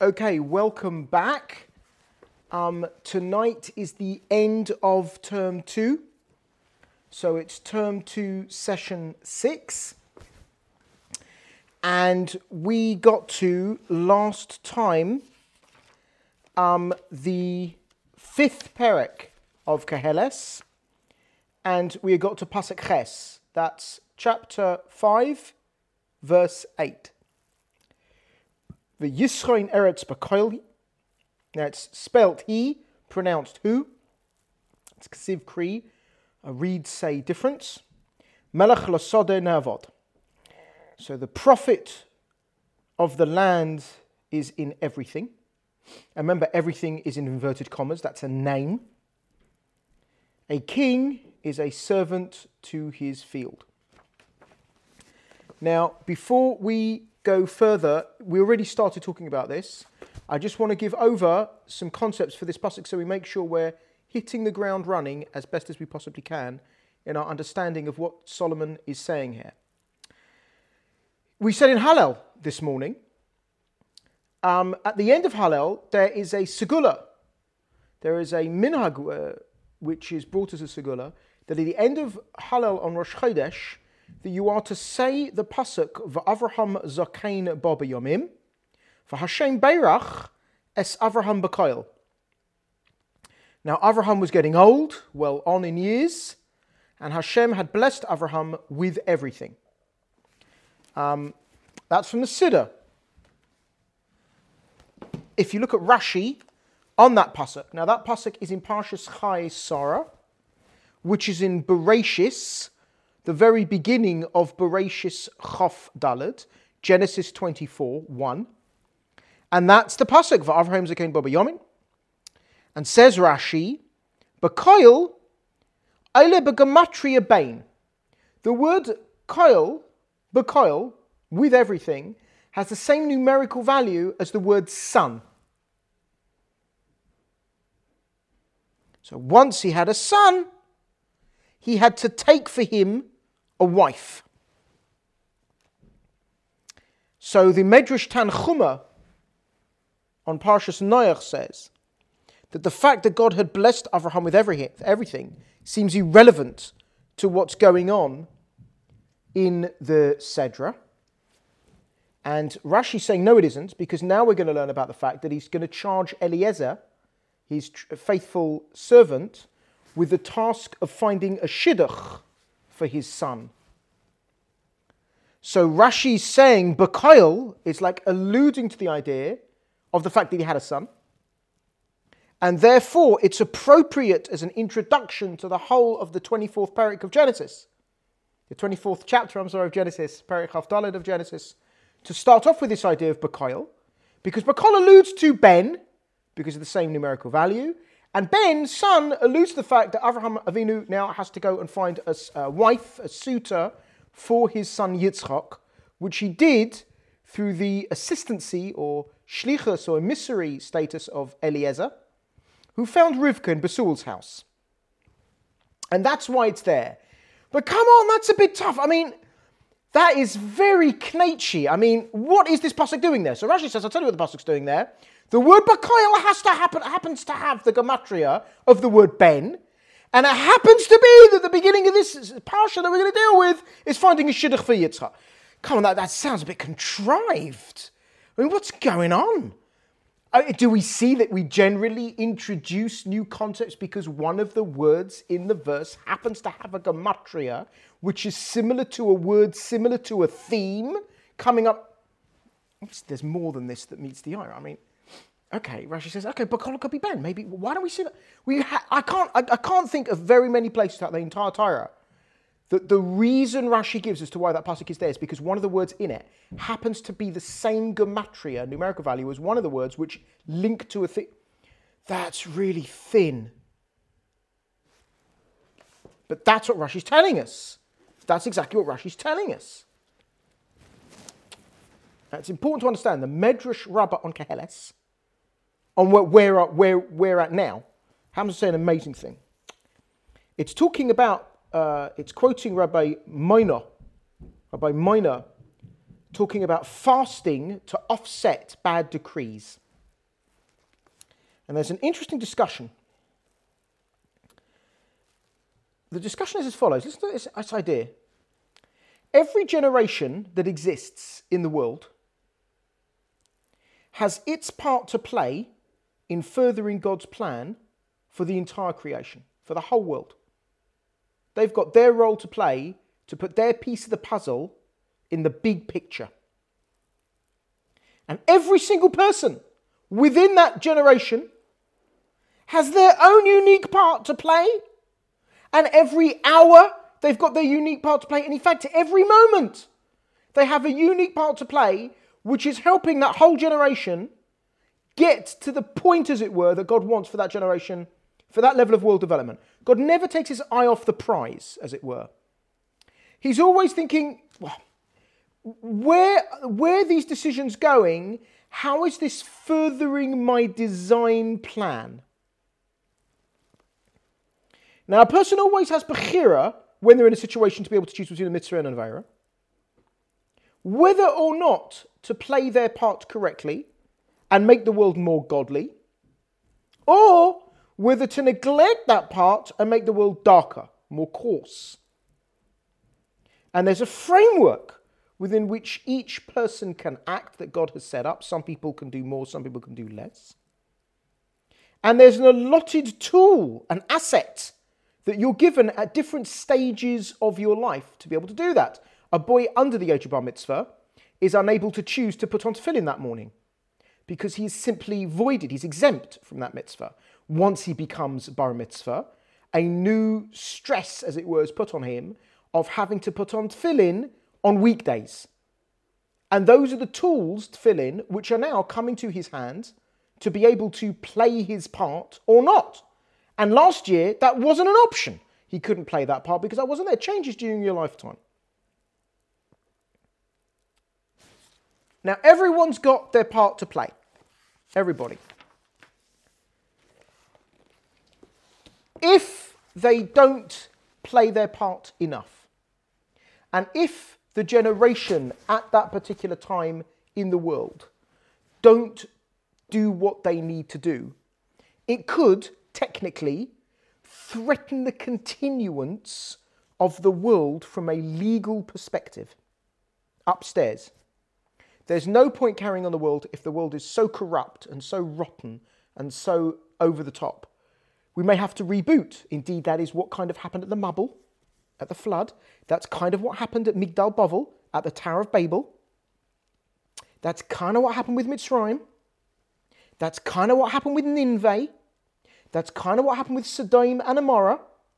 Okay, welcome back. Tonight is the end of term 2. So it's term 2, session 6. And we got to, last time, the 5th perek of Keheles. And we got to Pasuk Ches. That's chapter 5, verse 8. The Yisroin Eretz B'Koil. Now it's spelt he, pronounced who. It's Ksiv Kri, a read say difference. Melech Lasode Navod. So the prophet of the land is in everything. And remember, everything is in inverted commas. That's a name. A king is a servant to his field. Now, before we go further, we already started talking about this. I just want to give over some concepts for this pasuk so we make sure we're hitting the ground running as best as we possibly can in our understanding of what Solomon is saying here. We said in Hallel this morning, at the end of Hallel, there is a segula. There is a minhag which is brought as a segula, that at the end of Hallel on Rosh Chodesh, that you are to say the pasuk v'Avraham zakein bo b'yomim v'Hashem beirach es Avraham b'koil. Now Avraham was getting old, well on in years, and Hashem had blessed Avraham with everything. That's from the Siddur. If you look at Rashi on that pasuk, now that pasuk is in Parshas Chai Sarah, which is in Bereshis, the very beginning of Bereshis Chof Daled, Genesis 24, 1. And that's the pasuk, V'Avraham zakein bo b'yomim. And says Rashi, B'koil, eile b'gematria bain. The word koil, b'koil, with everything, has the same numerical value as the word son. So once he had a son, he had to take for him a wife. So the Medrash Tanchuma on Parshas Noach says that the fact that God had blessed Avraham with everything seems irrelevant to what's going on in the Sedra. And Rashi's saying, no, it isn't, because now we're going to learn about the fact that he's going to charge Eliezer, his faithful servant, with the task of finding a shidduch for his son. So Rashi's saying B'koil is like alluding to the idea of the fact that he had a son. And therefore, it's appropriate as an introduction to the whole of the 24th perek of Genesis. The 24th chapter, of Genesis, perek Chaf Daled of Genesis, to start off with this idea of B'koil, because B'koil alludes to Ben, because of the same numerical value, and Ben, son, alludes to the fact that Avraham Avinu now has to go and find a wife, a suitor, for his son Yitzchak, which he did through the assistancy or shlichus or emissary status of Eliezer, who found Rivka in Bethuel's house. And that's why it's there. But come on, that's a bit tough. I mean, that is very knatchy. I mean, what is this pasuk doing there? So Rashi says, I'll tell you what the pasuk's doing there. The word B'koil happens to have the gematria of the word Ben, and it happens to be that the beginning of this parsha that we're going to deal with is finding a shidduch for Yitzchak. Come on, that sounds a bit contrived. I mean, what's going on? Do we see that we generally introduce new concepts because one of the words in the verse happens to have a gematria, which is similar to a word, similar to a theme coming up? There's more than this that meets the eye. I mean, okay, Rashi says, okay, B'koil could be Ben. Maybe, why don't we see that? I can't think of very many places throughout the entire Torah that the reason Rashi gives as to why that pasuk is there is because one of the words in it happens to be the same gematria, numerical value, as one of the words which link to a thing. That's really thin. But that's what Rashi's telling us. That's exactly what Rashi's telling us. Now, it's important to understand the Medrash Rabbah on Keheles, on where we're at now, happens to say an amazing thing. It's talking about, it's quoting Rabbi Moina talking about fasting to offset bad decrees. And there's an interesting discussion. The discussion is as follows. Listen to this idea. Every generation that exists in the world has its part to play in furthering God's plan for the entire creation, for the whole world. They've got their role to play to put their piece of the puzzle in the big picture. And every single person within that generation has their own unique part to play. And every hour, they've got their unique part to play. And in fact, every moment, they have a unique part to play, which is helping that whole generation get to the point, as it were, that God wants for that generation, for that level of world development. God never takes his eye off the prize, as it were. He's always thinking, well, where are these decisions going? How is this furthering my design plan? Now, a person always has bechira when they're in a situation to be able to choose between a mitzvah and an avera. Whether or not to play their part correctly and make the world more godly, or whether to neglect that part and make the world darker, more coarse. And there's a framework within which each person can act that God has set up. Some people can do more, some people can do less. And there's an allotted tool, an asset, that you're given at different stages of your life to be able to do that. A boy under the age of bar mitzvah is unable to choose to put on tefillin that morning because he's simply voided, he's exempt from that mitzvah. Once he becomes bar mitzvah, a new stress, as it were, is put on him of having to put on tefillin on weekdays. And those are the tools, tefillin, which are now coming to his hands to be able to play his part or not. And last year, that wasn't an option. He couldn't play that part because I wasn't there. Changes during your lifetime. Now, everyone's got their part to play. Everybody. If they don't play their part enough, and if the generation at that particular time in the world don't do what they need to do, it could technically threaten the continuance of the world from a legal perspective. Upstairs. There's no point carrying on the world if the world is so corrupt and so rotten and so over the top. We may have to reboot. Indeed, that is what kind of happened at the Mabul, at the flood. That's kind of what happened at Migdal Bavel, at the Tower of Babel. That's kind of what happened with Mitzrayim. That's kind of what happened with Nineveh. That's kind of what happened with Sodom and Gomorrah.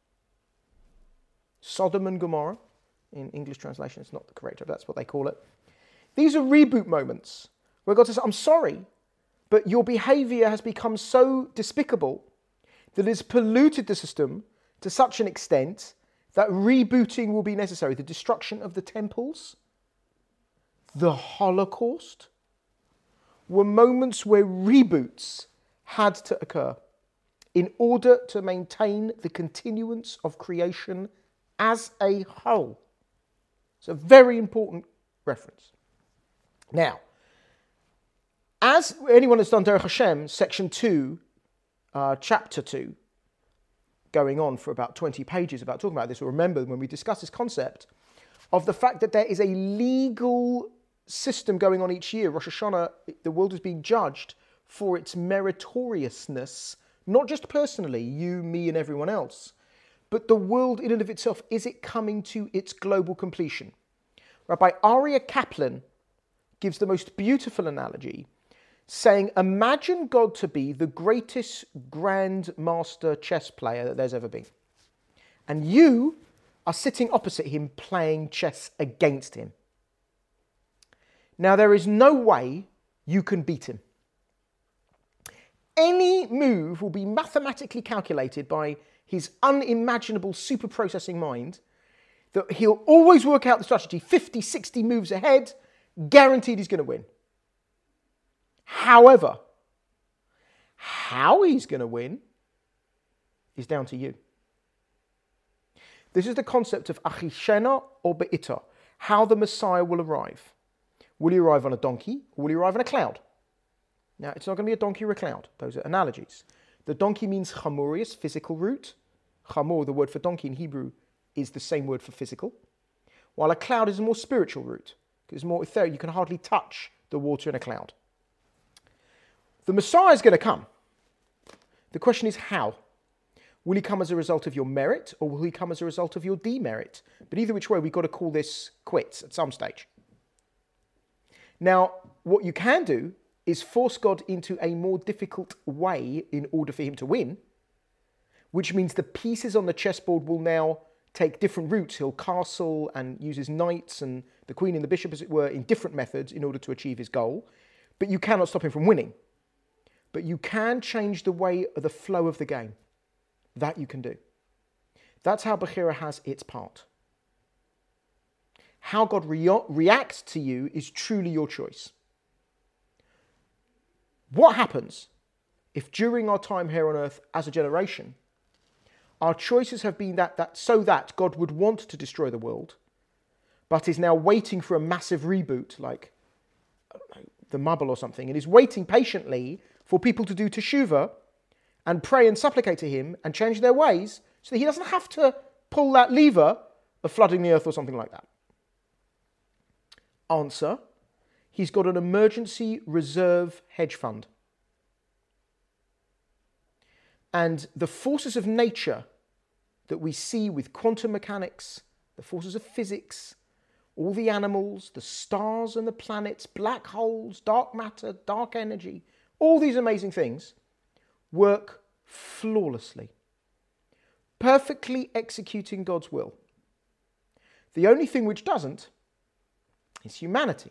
Sodom and Gomorrah. In English translation, it's not the correct, but that's what they call it. These are reboot moments where God says, I'm sorry, but your behavior has become so despicable that it's polluted the system to such an extent that rebooting will be necessary. The destruction of the temples, the Holocaust, were moments where reboots had to occur in order to maintain the continuance of creation as a whole. It's a very important reference. Now, as anyone that's done Derech Hashem, section 2, chapter 2, going on for about 20 pages about talking about this, will remember when we discussed this concept of the fact that there is a legal system going on each year. Rosh Hashanah, the world is being judged for its meritoriousness, not just personally, you, me, and everyone else, but the world in and of itself. Is it coming to its global completion? Rabbi Aryeh Kaplan gives the most beautiful analogy, saying, imagine God to be the greatest grandmaster chess player that there's ever been. And you are sitting opposite him playing chess against him. Now, there is no way you can beat him. Any move will be mathematically calculated by his unimaginable super processing mind, that he'll always work out the strategy 50, 60 moves ahead, guaranteed he's going to win. However, how he's going to win is down to you. This is the concept of Achishena or Be'ita, how the Messiah will arrive. Will he arrive on a donkey or will he arrive in a cloud? Now, it's not going to be a donkey or a cloud. Those are analogies. The donkey means chamurius, physical root. Chamor, the word for donkey in Hebrew, is the same word for physical. While a cloud is a more spiritual root. It's more ethereal. You can hardly touch the water in a cloud. The Messiah is going to come. The question is how? Will he come as a result of your merit, or will he come as a result of your demerit? But either which way, we've got to call this quits at some stage. Now, what you can do is force God into a more difficult way in order for him to win, which means the pieces on the chessboard will now take different routes. He'll castle and use his knights and the queen and the bishop, as it were, in different methods in order to achieve his goal. But you cannot stop him from winning. But you can change the way of the flow of the game. That you can do. That's how Bechira has its part. How God reacts to you is truly your choice. What happens if during our time here on earth as a generation, our choices have been that God would want to destroy the world, but is now waiting for a massive reboot, like the Mabul or something, and is waiting patiently for people to do teshuvah and pray and supplicate to him and change their ways so that he doesn't have to pull that lever of flooding the earth or something like that? Answer, he's got an emergency reserve hedge fund. And the forces of nature that we see with quantum mechanics, the forces of physics, all the animals, the stars and the planets, black holes, dark matter, dark energy, all these amazing things work flawlessly, perfectly executing God's will. The only thing which doesn't is humanity.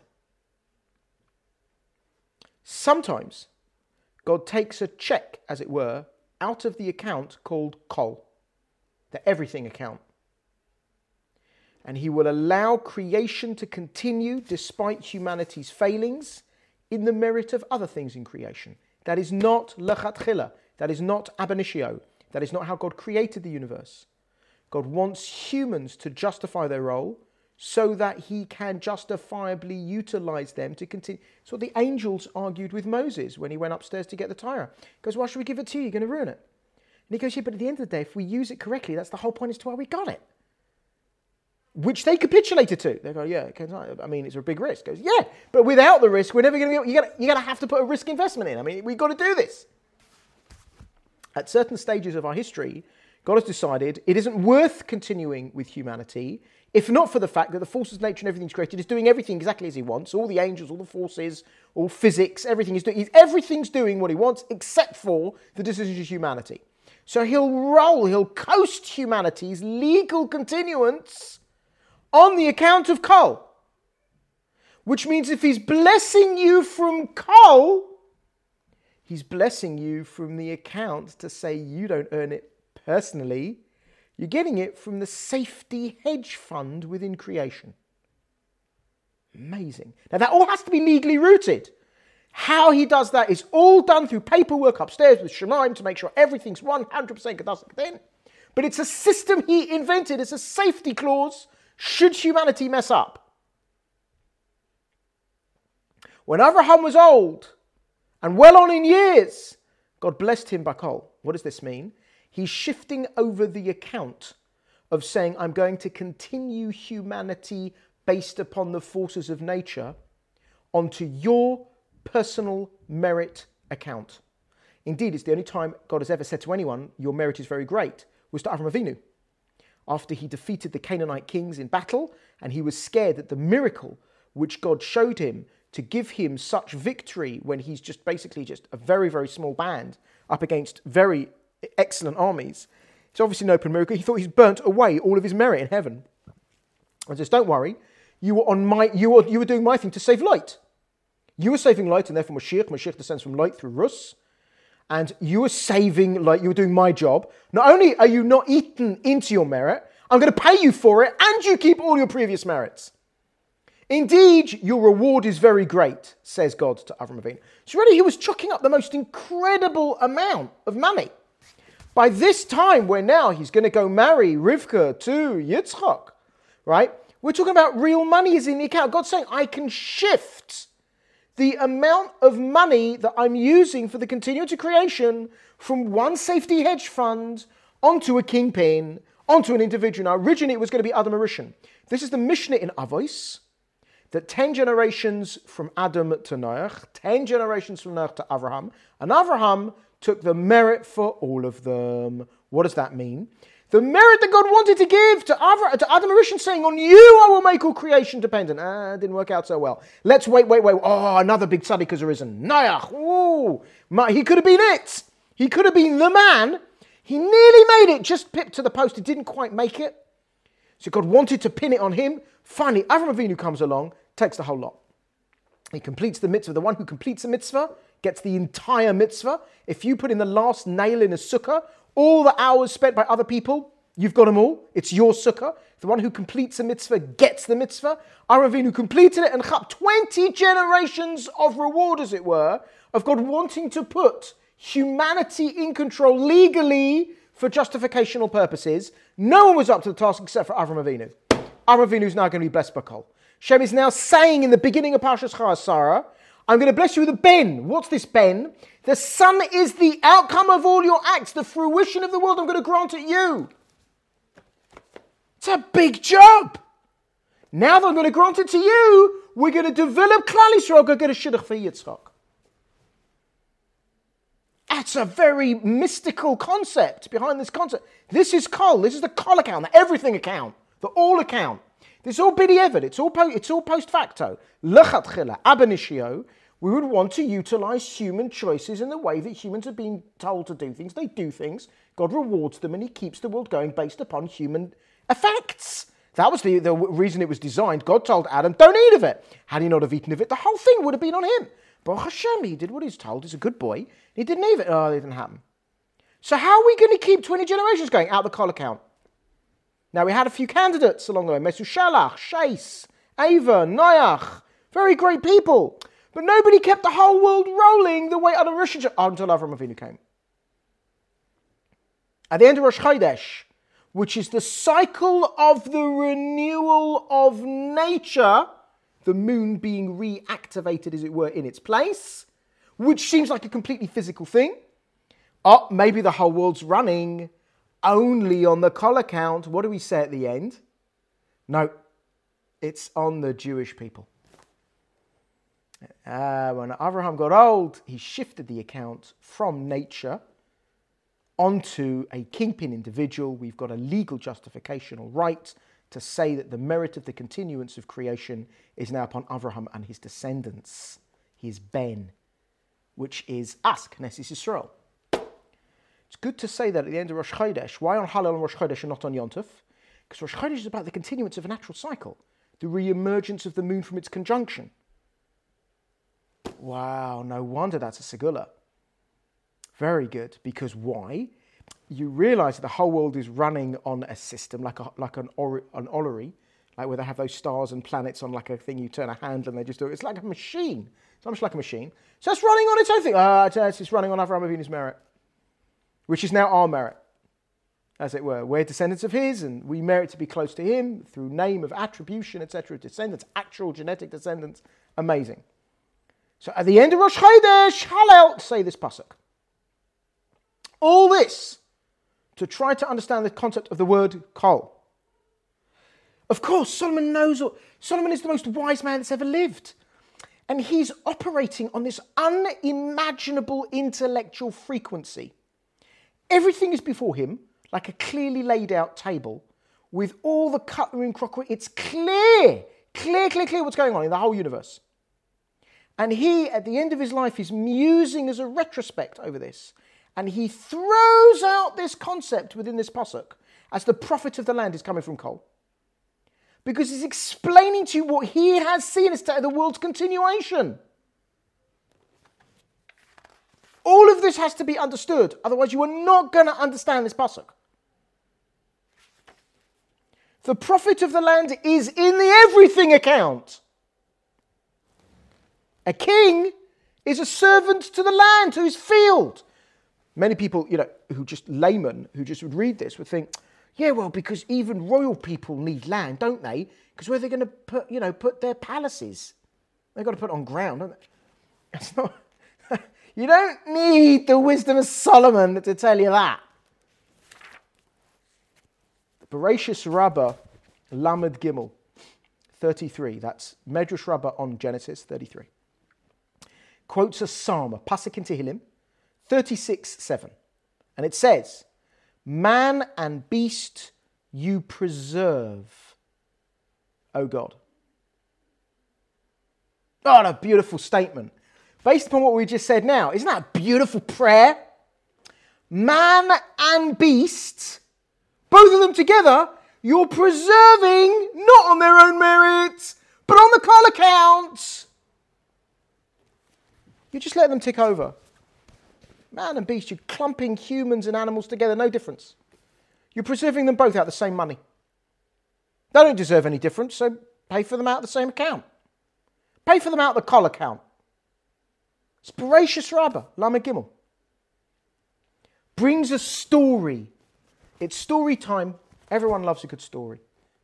Sometimes God takes a check, as it were, out of the account called kol, the everything account. And he will allow creation to continue despite humanity's failings in the merit of other things in creation. That is not lechatchila. That is not ab initio. That is not how God created the universe. God wants humans to justify their role so that he can justifiably utilize them to continue. It's what the angels argued with Moses when he went upstairs to get the Torah. He goes, why should we give it to you? You're going to ruin it. And he goes, yeah, but at the end of the day, if we use it correctly, that's the whole point as to why we got it. Which they capitulated to. They go, yeah, I mean, it's a big risk. He goes, yeah, but without the risk, we're never going to be able, you're going to have to put a risk investment in. I mean, we've got to do this. At certain stages of our history, God has decided it isn't worth continuing with humanity if not for the fact that the forces of nature and everything's created is doing everything exactly as he wants. All the angels, all the forces, all physics, everything's doing what he wants except for the decisions of humanity. So he'll coast humanity's legal continuance on the account of kol. Which means if he's blessing you from kol, he's blessing you from the account to say you don't earn it personally. You're getting it from the safety hedge fund within creation. Amazing. Now that all has to be legally rooted. How he does that is all done through paperwork upstairs with Shemaim to make sure everything's 100% Kedas. But it's a system he invented. It's a safety clause should humanity mess up. When Abraham was old and well on in years, God blessed him by kol. What does this mean? He's shifting over the account of saying, I'm going to continue humanity based upon the forces of nature onto your personal merit account. Indeed, it's the only time God has ever said to anyone, your merit is very great, was to Avraham Avinu. After he defeated the Canaanite kings in battle, and he was scared that the miracle which God showed him to give him such victory when he's just a very, very small band up against very excellent armies. It's obviously an open miracle. He thought he's burnt away all of his merit in heaven. And says, don't worry, you were doing my thing to save light. You were saving light, and therefore Mashiach descends from light through Rus. And you were saving light, you were doing my job. Not only are you not eaten into your merit, I'm going to pay you for it, and you keep all your previous merits. Indeed, your reward is very great, says God to Avraham Avinu. So really, he was chucking up the most incredible amount of money. By this time, where now he's going to go marry Rivka to Yitzchak, right? We're talking about real money is in the account. God's saying, I can shift the amount of money that I'm using for the continuance of creation from one safety hedge fund onto a kingpin, onto an individual. Now, originally it was going to be Adam Rishon. This is the Mishnah in Avos, that 10 generations from Adam to Noach, 10 generations from Noach to Avraham, and Avraham took the merit for all of them. What does that mean? The merit that God wanted to give to Adam Rishon, saying, on you I will make all creation dependent. Didn't work out so well. Let's wait. Oh, another big tzaddik has arisen. Noach. Ooh, he could have been it. He could have been the man. He nearly made it, just pipped to the post. He didn't quite make it. So God wanted to pin it on him. Finally, Avraham Avinu comes along, takes the whole lot. He completes the mitzvah. The one who completes a mitzvah gets the entire mitzvah. If you put in the last nail in a sukkah, all the hours spent by other people, you've got them all. It's your sukkah. The one who completes a mitzvah gets the mitzvah. Avraham Avinu completed it, and 20 generations of reward, as it were, of God wanting to put humanity in control legally for justificational purposes. No one was up to the task except for Avraham Avinu. Avraham Avinu is now going to be blessed by Kol. Shem is now saying in the beginning of Parshas Chayesara, I'm going to bless you with a ben. What's this ben? The son is the outcome of all your acts, the fruition of the world. I'm going to grant it you. It's a big job. Now that I'm going to grant it to you, we're going to develop Klal Yisrael. I'm going to get a shidduch for Yitzchak. That's a very mystical concept behind this concept. This is Kol. This is the Kol account, the everything account, the all account. This is all b'diavad. It's all post facto. Lechatchila, ab initio. We would want to utilize human choices in the way that humans have been told to do things. They do things. God rewards them, and He keeps the world going based upon human effects. That was the reason it was designed. God told Adam, don't eat of it. Had he not have eaten of it, the whole thing would have been on him. Baruch Hashem, he did what he's told. He's a good boy. He didn't eat it. Oh, it didn't happen. So how are we going to keep 20 generations going out the Kol account? Now, we had a few candidates along the way. Mesushalach, Shais, Ava, Noach. Very great people. But nobody kept the whole world rolling the way Adam Rishon until Avraham Avinu came. At the end of Rosh Chodesh, which is the cycle of the renewal of nature, the moon being reactivated, as it were, in its place, which seems like a completely physical thing. Oh, maybe the whole world's running only on the Kol account. What do we say at the end? No, it's on the Jewish people. When Avraham got old, he shifted the account from nature onto a kingpin individual. We've got a legal justificational right to say that the merit of the continuance of creation is now upon Avraham and his descendants, his ben, which is us, Knesset Yisrael. It's good to say that at the end of Rosh Chodesh. Why on Hallel and Rosh Chodesh and not on Yontif? Because Rosh Chodesh is about the continuance of a natural cycle, the re-emergence of the moon from its conjunction. Wow, no wonder that's a segula. Very good, because why? You realise that the whole world is running on a system like an orrery, like where they have those stars and planets on like a thing you turn a handle and they just do it. It's like a machine. It's almost like a machine. So it's running on its own thing. It's running on Avraham Avinu's merit, which is now our merit, as it were. We're descendants of his, and we merit to be close to him through name of attribution, etc. Descendants, actual genetic descendants. Amazing. So at the end of Rosh Chodesh, Hallel, say this pasuk. All this to try to understand the concept of the word kol. Of course, Solomon knows. Solomon is the most wise man that's ever lived. And he's operating on this unimaginable intellectual frequency. Everything is before him, like a clearly laid out table, with all the cutlery and crockery. It's clear what's going on in the whole universe. And he, at the end of his life, is musing as a retrospect over this. And he throws out this concept within this pasuk as the prophet of the land is coming from Kol. Because he's explaining to you what he has seen as the world's continuation. All of this has to be understood. Otherwise, you are not going to understand this pasuk. The prophet of the land is in the everything account. A king is a servant to the land, to his field. Many people, who just laymen, who just would read this, would think, yeah, well, because even royal people need land, don't they? Because where are they going to put their palaces? They've got to put it on ground, don't they? It's not. You don't need the wisdom of Solomon to tell you that. Bereshis Rabbah Lamed Gimel 33. That's Medrash Rabbah on Genesis 33. Quotes a psalm, a pasuk in Tehillim 36:7. And it says, "Man and beast you preserve, O God." Oh, what a beautiful statement. Based upon what we just said now, isn't that a beautiful prayer? Man and beast, both of them together, you're preserving not on their own merits, but on the call accounts. You just let them tick over. Man and beast, you're clumping humans and animals together, no difference. You're preserving them both out of the same money. They don't deserve any difference, so pay for them out of the same account. Pay for them out of the call account. It's Bereshis Rabbah, Lamed Gimel. Brings a story. It's story time. Everyone loves a good story.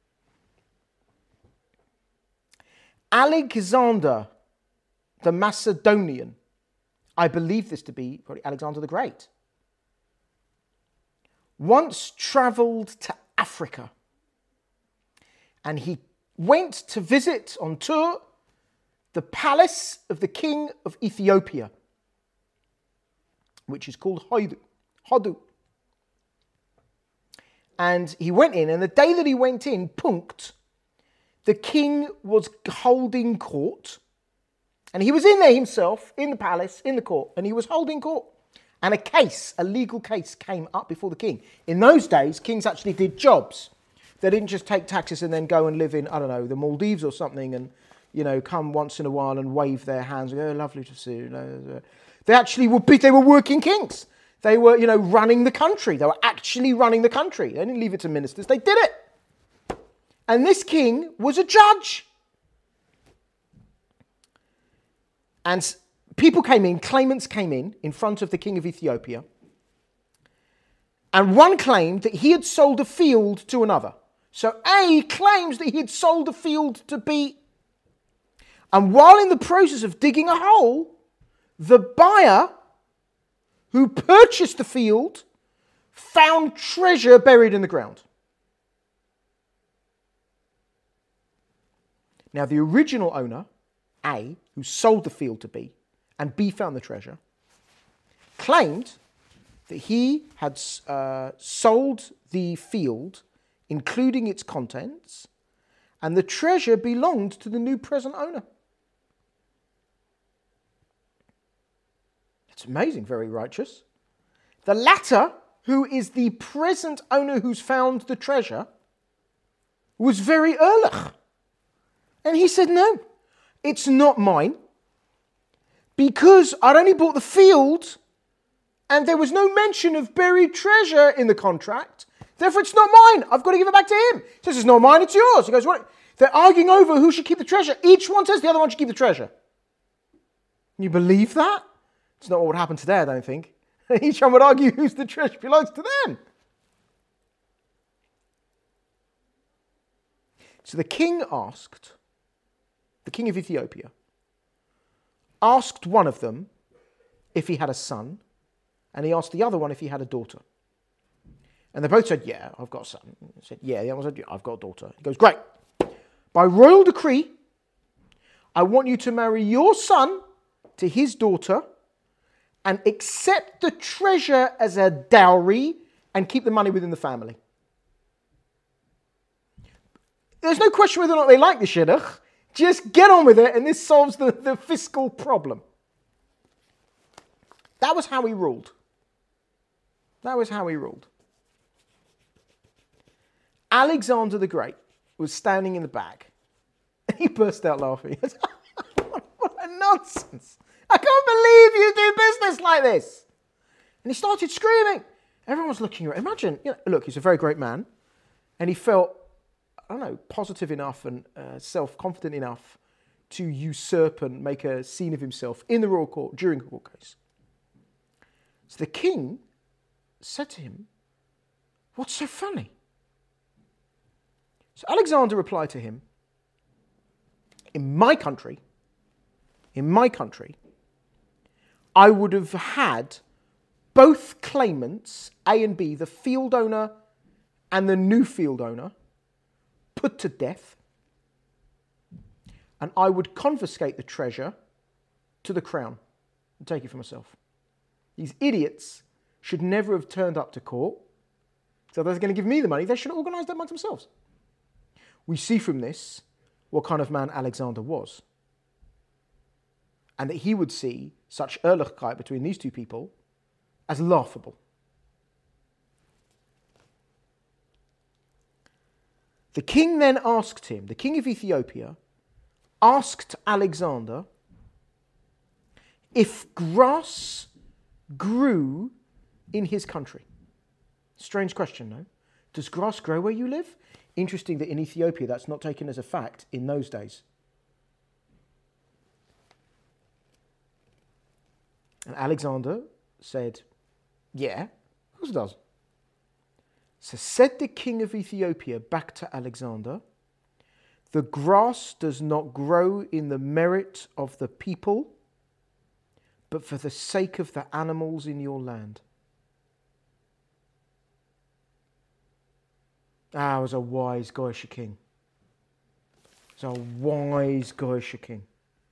Alexander the Macedonian, I believe this to be probably Alexander the Great, once travelled to Africa. And he went to visit on tour the palace of the king of Ethiopia, which is called Hodu. And he went in, and the day that he went in, Punkt, the king was holding court. And he was in there himself, in the palace, in the court, and he was holding court. And a legal case came up before the king. In those days, kings actually did jobs. They didn't just take taxes and then go and live in, I don't know, the Maldives or something and, come once in a while and wave their hands and go, oh, lovely to see you. They actually they were working kings. They were, running the country. They were actually running the country. They didn't leave it to ministers. They did it. And this king was a judge. And people came in, claimants came in front of the king of Ethiopia. And one claimed that he had sold a field to another. So A claims that he had sold a field to B. And while in the process of digging a hole, the buyer who purchased the field found treasure buried in the ground. Now, the original owner, A, who sold the field to B, and B found the treasure, claimed that he had sold the field, including its contents, and the treasure belonged to the new present owner. It's amazing, very righteous. The latter, who is the present owner who's found the treasure, was very ehrlich. And he said, no, it's not mine, because I'd only bought the field and there was no mention of buried treasure in the contract. Therefore, it's not mine. I've got to give it back to him. He says, it's not mine, it's yours. He goes, what? They're arguing over who should keep the treasure. Each one says the other one should keep the treasure. Can you believe that? It's not what would happen today, I don't think. Each one would argue whose the treasure belongs to them. So the king of Ethiopia, asked one of them if he had a son, and he asked the other one if he had a daughter. And they both said, yeah, I've got a son. He said, yeah. The other one said, yeah, I've got a daughter. He goes, great. By royal decree, I want you to marry your son to his daughter and accept the treasure as a dowry and keep the money within the family. There's no question whether or not they like the shidduch. Just get on with it, and this solves the fiscal problem. That was how he ruled. Alexander the Great was standing in the back, and he burst out laughing. What a nonsense. I can't believe you do business like this. And he started screaming. Everyone was looking at him. Imagine, look, he's a very great man, and he felt, positive enough and self-confident enough to usurp and make a scene of himself in the royal court during a court case. So the king said to him, what's so funny? So Alexander replied to him, in my country, I would have had both claimants, A and B, the field owner and the new field owner, put to death, and I would confiscate the treasure to the crown and take it for myself. These idiots should never have turned up to court, so they're going to give me the money. They should have organised that amongst themselves. We see from this what kind of man Alexander was, and that he would see such Ehrlichkeit between these two people as laughable. The king then asked him, the king of Ethiopia asked Alexander if grass grew in his country. Strange question, no? Does grass grow where you live? Interesting that in Ethiopia that's not taken as a fact in those days. And Alexander said, yeah, of course it does. So said the king of Ethiopia back to Alexander, the grass does not grow in the merit of the people, but for the sake of the animals in your land. Ah, it was a wise Goyish king. It was a wise Goyish king.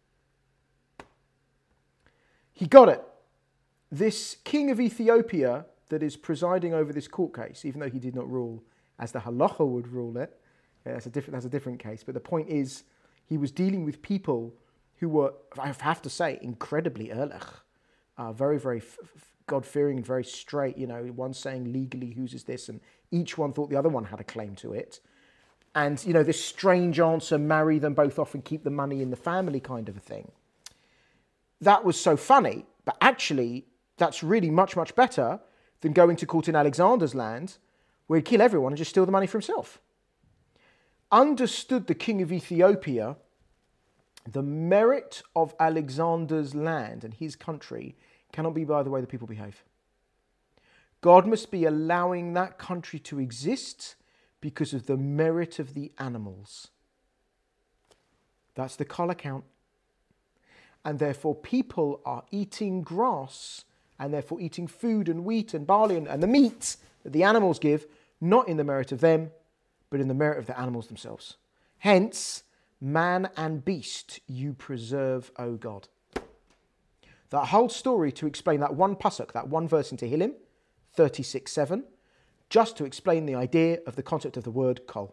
He got it. This king of Ethiopia that is presiding over this court case, even though he did not rule as the halacha would rule it, that's a different case. But the point is, he was dealing with people who were, I have to say, incredibly ehrlich, very, very God-fearing and very straight. You know, one saying legally whose is this, and each one thought the other one had a claim to it. And, you know, this strange answer, marry them both off and keep the money in the family kind of a thing. That was so funny, but actually, that's really much, much better than going to court in Alexander's land, where he'd kill everyone and just steal the money for himself. Understood the king of Ethiopia, the merit of Alexander's land and his country cannot be by the way the people behave. God must be allowing that country to exist because of the merit of the animals. That's the Kol account. And therefore people are eating grass and therefore eating food and wheat and barley and the meat that the animals give, not in the merit of them, but in the merit of the animals themselves. Hence, man and beast you preserve, O God. That whole story to explain that one pasuk, that one verse in Tehillim, 36:7, just to explain the idea of the concept of the word kol.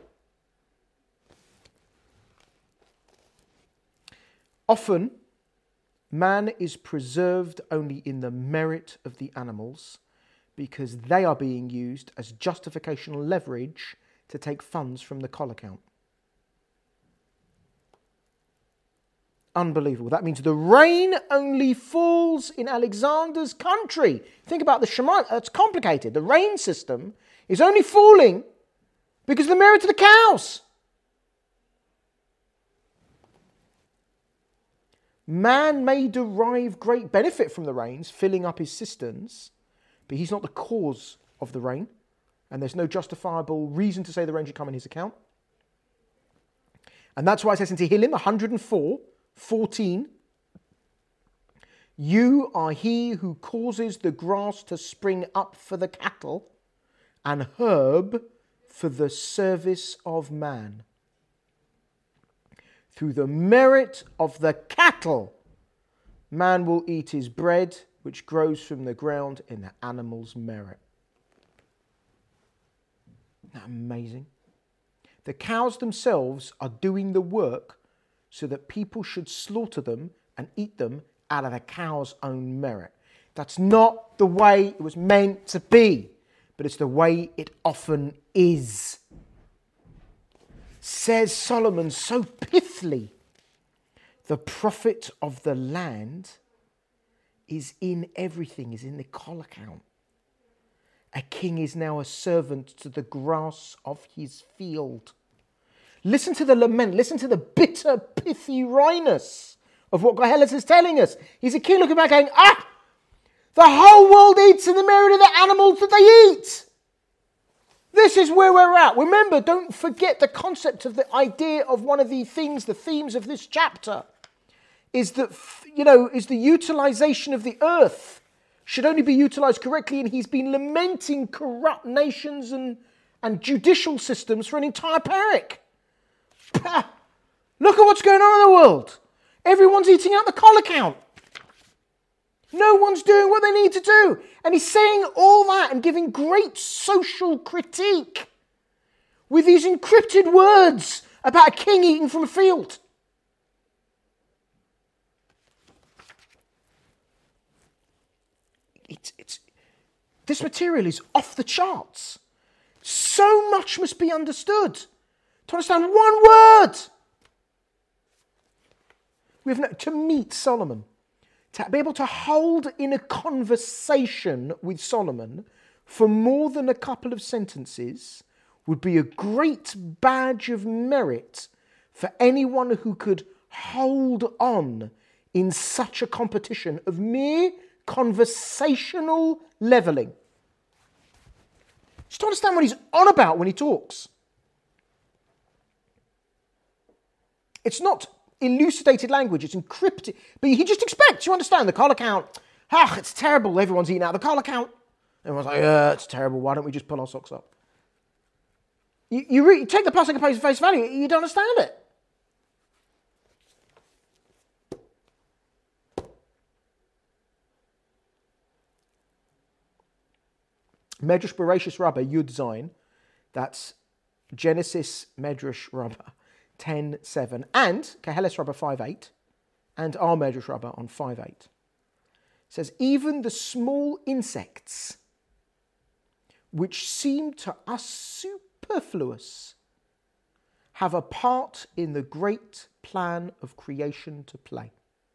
Often, man is preserved only in the merit of the animals because they are being used as justificational leverage to take funds from the Kol account. Unbelievable. That means the rain only falls in Alexander's country. Think about the Shema. It's complicated. The rain system is only falling because of the merit of the cows. Man may derive great benefit from the rains, filling up his cisterns, but he's not the cause of the rain, and there's no justifiable reason to say the rain should come in his account. And that's why it says in Tehillim 104:14, you are he who causes the grass to spring up for the cattle and herb for the service of man. Through the merit of the cattle, man will eat his bread, which grows from the ground in the animal's merit. Isn't that amazing? The cows themselves are doing the work so that people should slaughter them and eat them out of the cow's own merit. That's not the way it was meant to be, but it's the way it often is. Says Solomon so pithily, the profit of the land is in everything, is in the Kol account. A king is now a servant to the grass of his field. Listen to the lament, listen to the bitter, pithy wryness of what Koheles is telling us. He's a king looking back going, the whole world eats in the merit of the animals that they eat. This is where we're at. Remember, don't forget the concept of the idea of one of the themes of this chapter. is that, is the utilization of the earth should only be utilized correctly, and he's been lamenting corrupt nations and judicial systems for an entire period. Look at what's going on in the world. Everyone's eating out the collar count. No one's doing what they need to do. And he's saying all that and giving great social critique with these encrypted words about a king eating from a field. This material is off the charts. So much must be understood to understand one word. To meet Solomon, to be able to hold in a conversation with Solomon for more than a couple of sentences would be a great badge of merit for anyone who could hold on in such a competition of mere conversational levelling. Just to understand what he's on about when he talks. It's not elucidated language, it's encrypted. But he just expects, you understand, the collar count. It's terrible, everyone's eating out the collar count. Everyone's like, it's terrible, why don't we just pull our socks up? You take the passage at face value, you don't understand it. Medrash Bereshis Rabbah Yud Zayin, that's Genesis Medrash Rabbah 10:7, and Keheles Rabbah 5:8, and our Medrash Rabbah on 5:8. Says, even the small insects, which seem to us superfluous, have a part in the great plan of creation to play.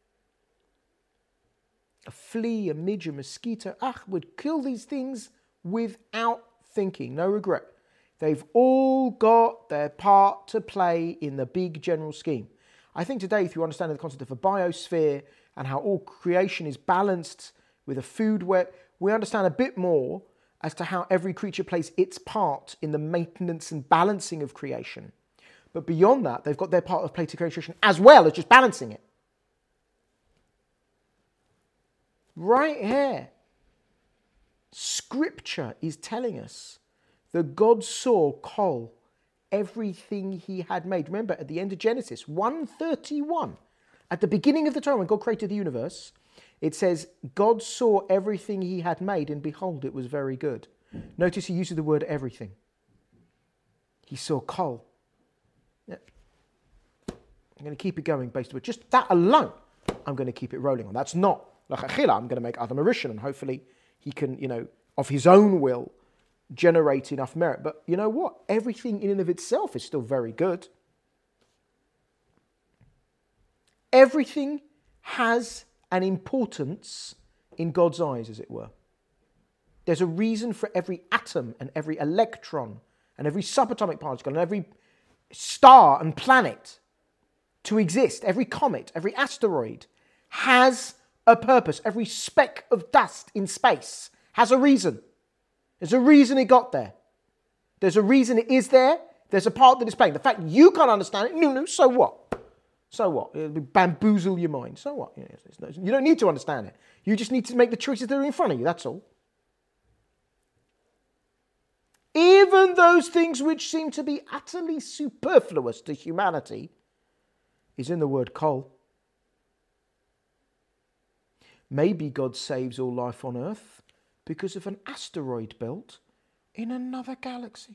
A flea, a midge, a mosquito, would kill these things without thinking, no regret. They've all got their part to play in the big general scheme. I think today, through understanding the concept of a biosphere and how all creation is balanced with a food web, we understand a bit more as to how every creature plays its part in the maintenance and balancing of creation. But beyond that, they've got their part of play to creation as well as just balancing it. Right here, Scripture is telling us that God saw Kol, everything he had made. Remember, at the end of Genesis 1:31, at the beginning of the Torah, when God created the universe, it says, God saw everything he had made, and behold, it was very good. Notice he uses the word everything. He saw Kol. Yeah. I'm going to keep it going based on just that alone. I'm going to keep it rolling on. That's not like Achila. I'm going to make Adam a Rishon, and hopefully he can, of his own will, generate enough merit. But you know what? Everything in and of itself is still very good. Everything has an importance in God's eyes, as it were. There's a reason for every atom and every electron and every subatomic particle and every star and planet to exist. Every comet, every asteroid has a purpose. Every speck of dust in space has a reason. There's a reason it got there. There's a reason it is there. There's a part that it's playing. The fact you can't understand it, no, so what? So what? It'll bamboozle your mind. So what? You don't need to understand it. You just need to make the choices that are in front of you, that's all. Even those things which seem to be utterly superfluous to humanity is in the word Kol. Maybe God saves all life on Earth because of an asteroid belt in another galaxy.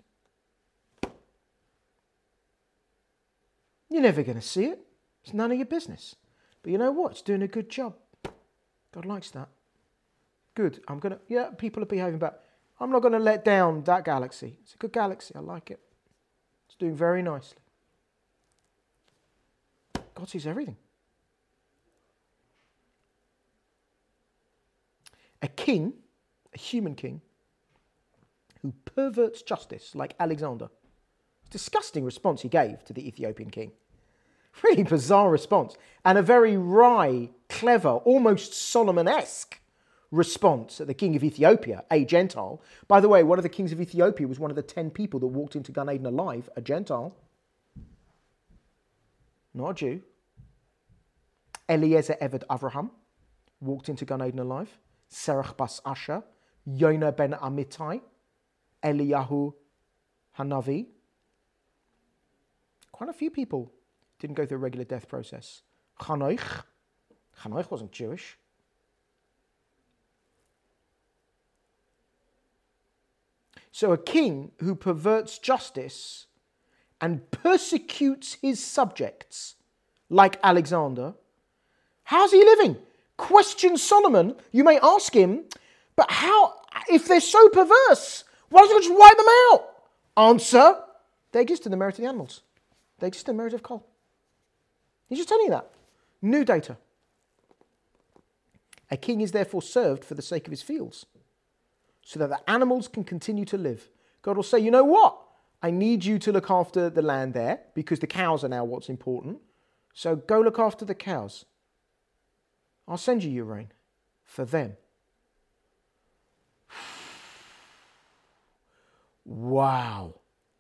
You're never going to see it. It's none of your business. But you know what? It's doing a good job. God likes that. Good. People are behaving, but I'm not going to let down that galaxy. It's a good galaxy. I like it. It's doing very nicely. God sees everything. A king, a human king, who perverts justice like Alexander. Disgusting response he gave to the Ethiopian king. Really bizarre response. And a very wry, clever, almost Solomon-esque response at the king of Ethiopia, a Gentile. By the way, one of the kings of Ethiopia was one of the 10 people that walked into Gan Eden alive, a Gentile. Not a Jew. Eliezer Eved Avraham walked into Gan Eden alive. Serach Bas Asher, Yonah ben Amittai, Eliyahu Hanavi. Quite a few people didn't go through a regular death process. Chanoich wasn't Jewish. So a king who perverts justice and persecutes his subjects, like Alexander, how's he living? Question Solomon. You may ask him, but how, if they're so perverse, why doesn't he just wipe them out? Answer, they exist in the merit of the animals. They exist in the merit of coal. He's just telling you that. New data. A king is therefore served for the sake of his fields, so that the animals can continue to live. God will say, you know what? I need you to look after the land there, because the cows are now what's important. So go look after the cows. I'll send you your rain for them. Wow.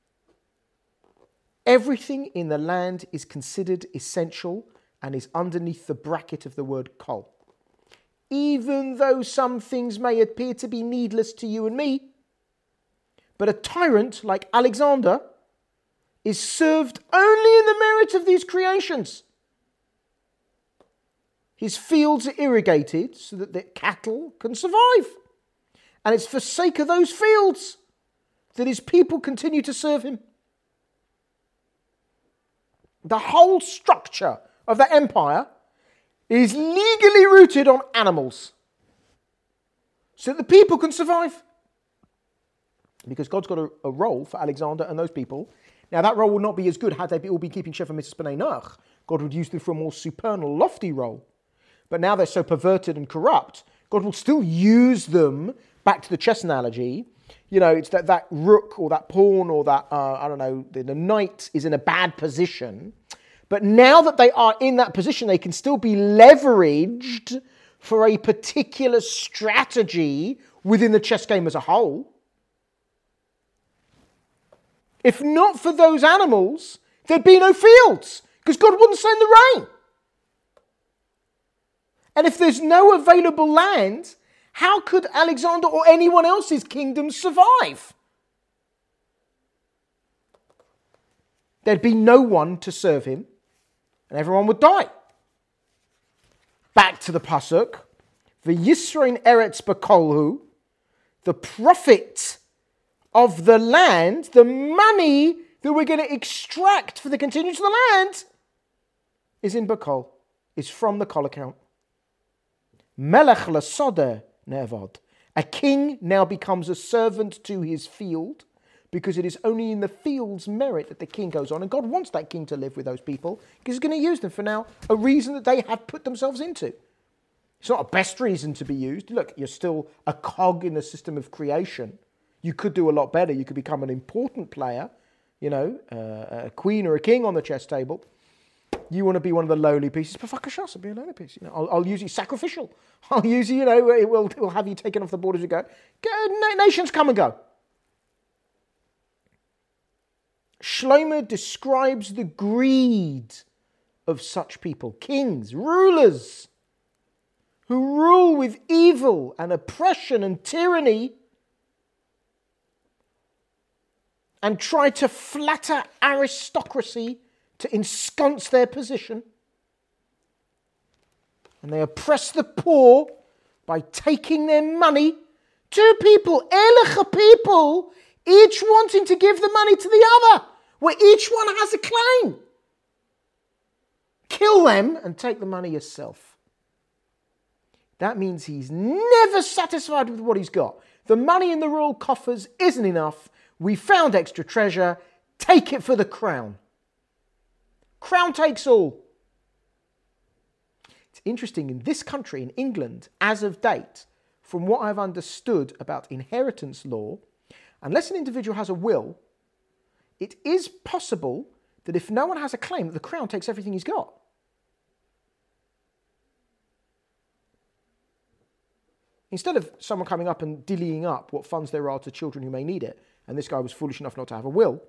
Everything in the land is considered essential and is underneath the bracket of the word kol. Even though some things may appear to be needless to you and me, but a tyrant like Alexander is served only in the merit of these creations. His fields are irrigated so that the cattle can survive. And it's for sake of those fields that his people continue to serve him. The whole structure of the empire is legally rooted on animals, so that the people can survive. Because God's got a role for Alexander and those people. Now, that role would not be as good had they all been keeping Shefa Mitzvahs B'nai Noach. God would use them for a more supernal, lofty role. But now they're so perverted and corrupt, God will still use them, back to the chess analogy. You know, it's that rook or that pawn or that, the knight is in a bad position. But now that they are in that position, they can still be leveraged for a particular strategy within the chess game as a whole. If not for those animals, there'd be no fields, because God wouldn't send the rain. And if there's no available land, how could Alexander or anyone else's kingdom survive? There'd be no one to serve him, and everyone would die. Back to the pasuk, V'yisrein eretz b'kolhu, the profit of the land, the money that we're going to extract for the continuance of the land, is in Bakol, is from the Kol account. Melech l'sodeh ne'evod. A king now becomes a servant to his field, because it is only in the field's merit that the king goes on. And God wants that king to live with those people, because he's going to use them for now a reason that they have put themselves into. It's not a best reason to be used. Look, you're still a cog in the system of creation. You could do a lot better. You could become an important player, a queen or a king on the chess table. You want to be one of the lowly pieces, but fuck a shot, I'll be a lowly piece. I'll use you sacrificial. I'll use you, it will have you taken off the board as you go. Nations come and go. Shlomo describes the greed of such people, kings, rulers, who rule with evil and oppression and tyranny and try to flatter aristocracy to ensconce their position. And they oppress the poor by taking their money. Two people, Elicha people, each wanting to give the money to the other, where each one has a claim. Kill them and take the money yourself. That means he's never satisfied with what he's got. The money in the royal coffers isn't enough. We found extra treasure. Take it for the crown. Crown takes all. It's interesting, in this country, in England, as of date, from what I've understood about inheritance law, unless an individual has a will, it is possible that if no one has a claim, that the crown takes everything he's got. Instead of someone coming up and dillying up what funds there are to children who may need it, and this guy was foolish enough not to have a will,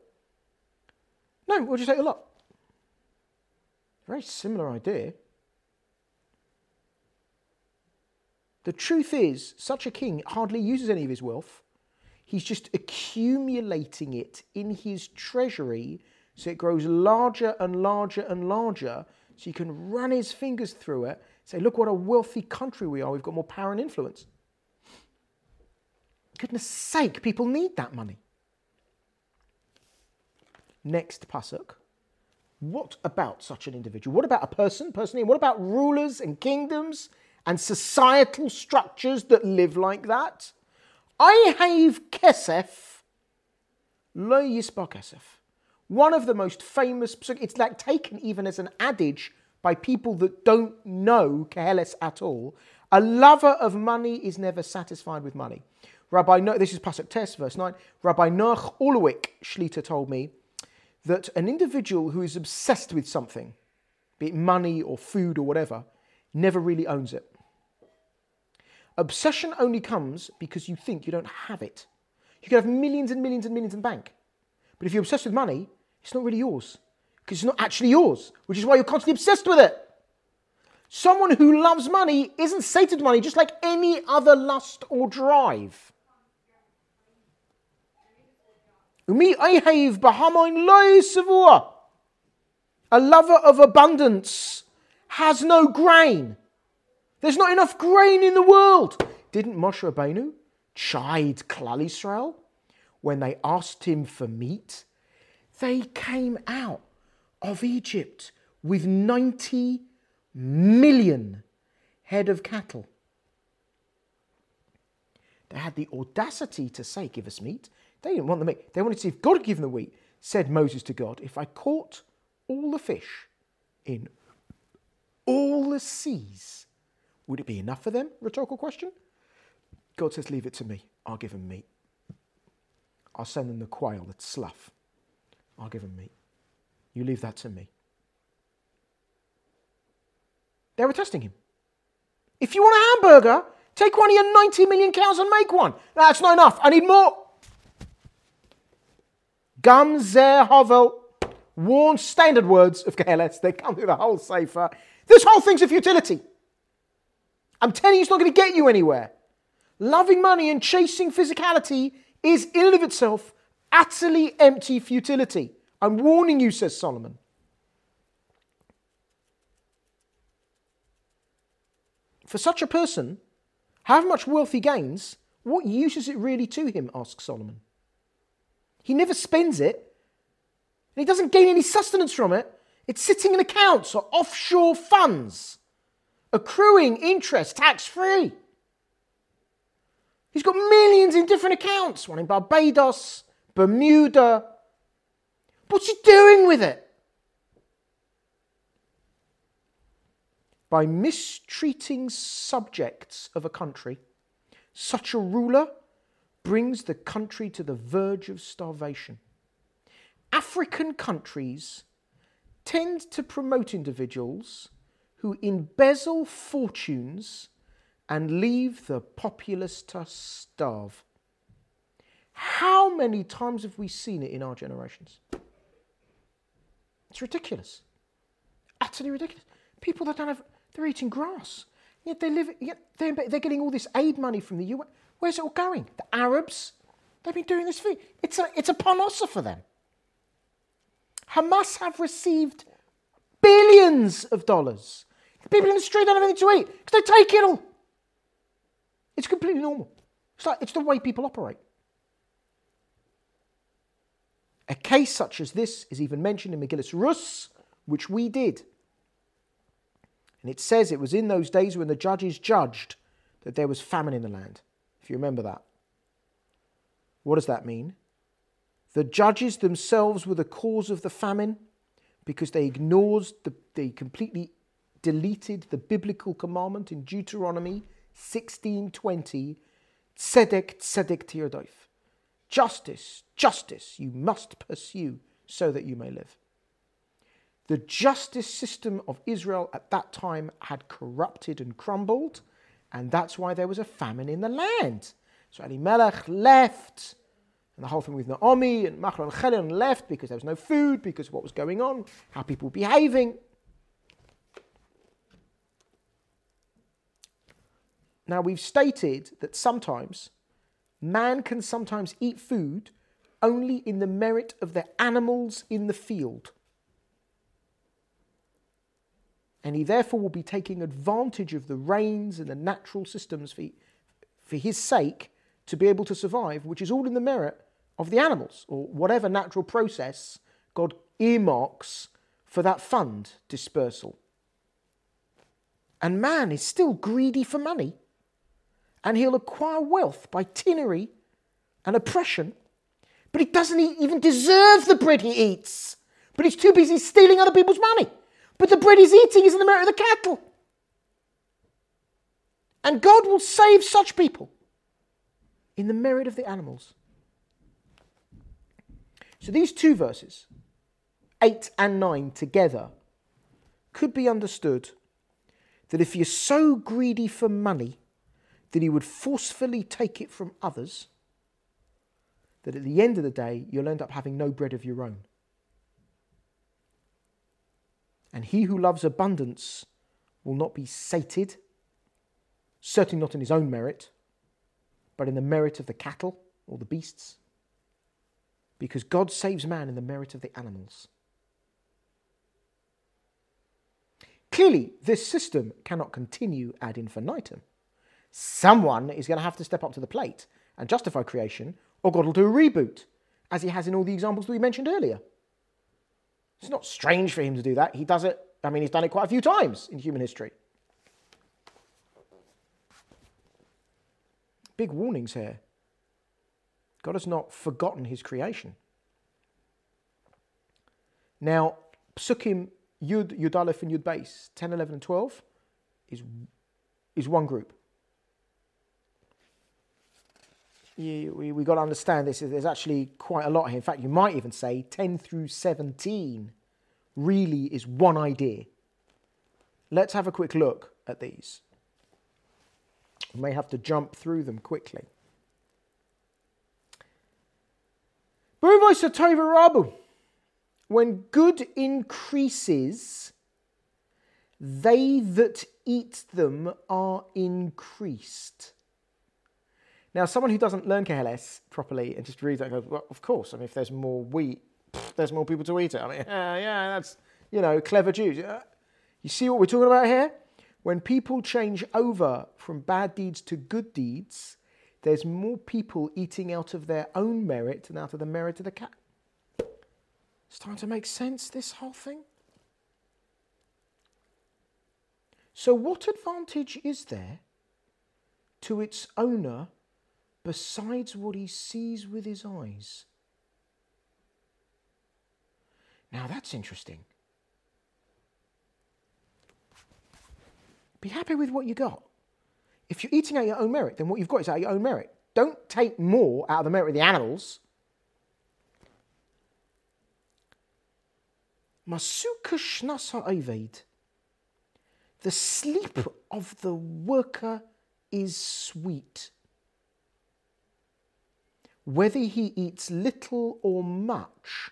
no, we'll just take a lot. Very similar idea. The truth is, such a king hardly uses any of his wealth. He's just accumulating it in his treasury so it grows larger and larger and larger so he can run his fingers through it, say, look what a wealthy country we are, we've got more power and influence. Goodness sake, people need that money. Next pasuk. What about such an individual? What about a person? What about rulers and kingdoms and societal structures that live like that? I have kesef, lo yisba kesef. One of the most famous, it's like taken even as an adage by people that don't know Keheles at all. A lover of money is never satisfied with money. This is Pasuk Tes, verse 9. Rabbi Noach Orlowik Shlita told me that an individual who is obsessed with something, be it money or food or whatever, never really owns it. Obsession only comes because you think you don't have it. You can have millions and millions and millions in bank. But if you're obsessed with money, it's not really yours. Because it's not actually yours, which is why you're constantly obsessed with it. Someone who loves money isn't sated with money, just like any other lust or drive. A lover of abundance has no grain. There's not enough grain in the world. Didn't Moshe Rabbeinu chide Klal Yisrael when they asked him for meat? They came out of Egypt with 90 million head of cattle. They had the audacity to say, give us meat. They didn't want the meat. They wanted to see if God would give them the wheat. Said Moses to God, if I caught all the fish in all the seas, would it be enough for them? Rhetorical question. God says, leave it to me. I'll give them meat. I'll send them the quail, the slough. I'll give them meat. You leave that to me. They were testing him. If you want a hamburger, take one of your 90 million cows and make one. That's not enough. I need more. Gam Zer Havel, worn standard words of Keheles. They come through the whole Sefer. This whole thing's a futility. I'm telling you, it's not going to get you anywhere. Loving money and chasing physicality is in and of itself utterly empty futility. I'm warning you, says Solomon. For such a person, however much wealth he gains, what use is it really to him, asks Solomon. He never spends it, and he doesn't gain any sustenance from it. It's sitting in accounts or offshore funds, accruing interest tax-free. He's got millions in different accounts, one in Barbados, Bermuda. What's he doing with it? By mistreating subjects of a country, such a ruler brings the country to the verge of starvation. African countries tend to promote individuals who embezzle fortunes and leave the populace to starve. How many times have we seen it in our generations? It's ridiculous. Utterly ridiculous. People that don't have, they're eating grass. Yet they're getting all this aid money from the UN. Where's it all going? The Arabs, they've been doing this for, it's a parnassa for them. Hamas have received billions of dollars. The people in the street don't have anything to eat because they take it all. It's completely normal. It's the way people operate. A case such as this is even mentioned in Megillas Rus, which we did. And it says it was in those days when the judges judged that there was famine in the land. If you remember that. What does that mean? The judges themselves were the cause of the famine because they they completely deleted the biblical commandment in Deuteronomy 16:20, Tzedek, tzedek tirdof. Justice, justice, you must pursue so that you may live. The justice system of Israel at that time had corrupted and crumbled, and that's why there was a famine in the land. So Elimelech left, and the whole thing with Naomi and Machlon and Chilion left because there was no food, because of what was going on, how people were behaving. Now, we've stated that sometimes man can sometimes eat food only in the merit of the animals in the field. And he therefore will be taking advantage of the rains and the natural systems for his sake to be able to survive, which is all in the merit of the animals, or whatever natural process God earmarks for that fund dispersal. And man is still greedy for money, and he'll acquire wealth by tyranny and oppression, but he doesn't even deserve the bread he eats, but he's too busy stealing other people's money. But the bread he's eating is in the merit of the cattle. And God will save such people in the merit of the animals. So these two verses, 8 and 9 together, could be understood that if you're so greedy for money that he would forcefully take it from others, that at the end of the day, you'll end up having no bread of your own. And he who loves abundance will not be sated, certainly not in his own merit, but in the merit of the cattle or the beasts, because God saves man in the merit of the animals. Clearly, this system cannot continue ad infinitum. Someone is going to have to step up to the plate and justify creation, or God will do a reboot, as he has in all the examples that we mentioned earlier. It's not strange for him to do that. He does it, he's done it quite a few times in human history. Big warnings here. God has not forgotten his creation. Now, Psukim Yud, Yud Aleph and Yud Beis, 10, 11 and 12 is one group. We've got to understand this. There's actually quite a lot here. In fact, you might even say 10 through 17 really is one idea. Let's have a quick look at these. We may have to jump through them quickly. When good increases, they that eat them are increased. Now, someone who doesn't learn Keheles properly and just reads that goes, well, of course, if there's more wheat, there's more people to eat it. That's, clever Jews. You see what we're talking about here? When people change over from bad deeds to good deeds, there's more people eating out of their own merit than out of the merit of the cat. It's starting to make sense, this whole thing. So what advantage is there to its owner besides what he sees with his eyes? Now that's interesting. Be happy with what you got. If you're eating out your own merit, then what you've got is out your own merit. Don't take more out of the merit of the animals. Masuka shnasa oved. The sleep of the worker is sweet. Whether he eats little or much,